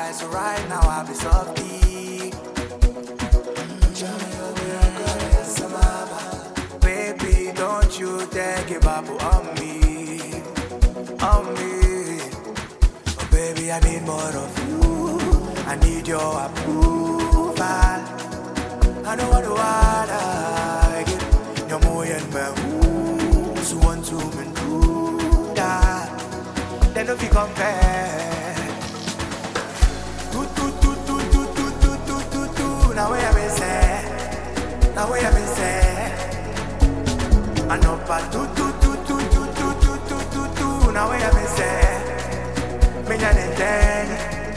so right now I'll be softly. Baby, don't you dare give up on me, on me. Oh baby, I need more of you. I need your approval. I don't want to water. You're more than me. So want to do that. Then don't be compared. Now where I'm say, now where I'm say, I know but now where I'm say, me and then,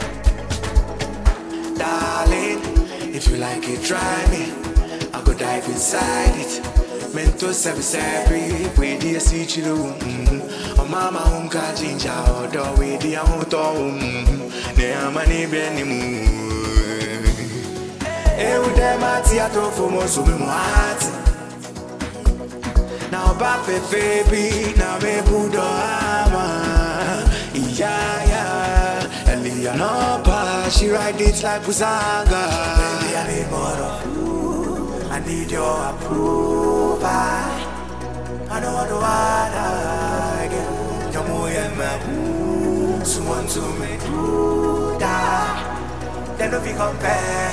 darling, if you like it, try me. I go dive inside it. Mental service every way they see you. Oh mama, unka ginger, or the way they are home. They are money, Benny. Mati ato fumo sumi muati. Na oba baby na me budo ama. Yeah. Elia no pa, she ride it like Busaga. Baby, I need more of you. I need your approval. I don't want to water again. You're more than my someone to make you die. Then don't be compared.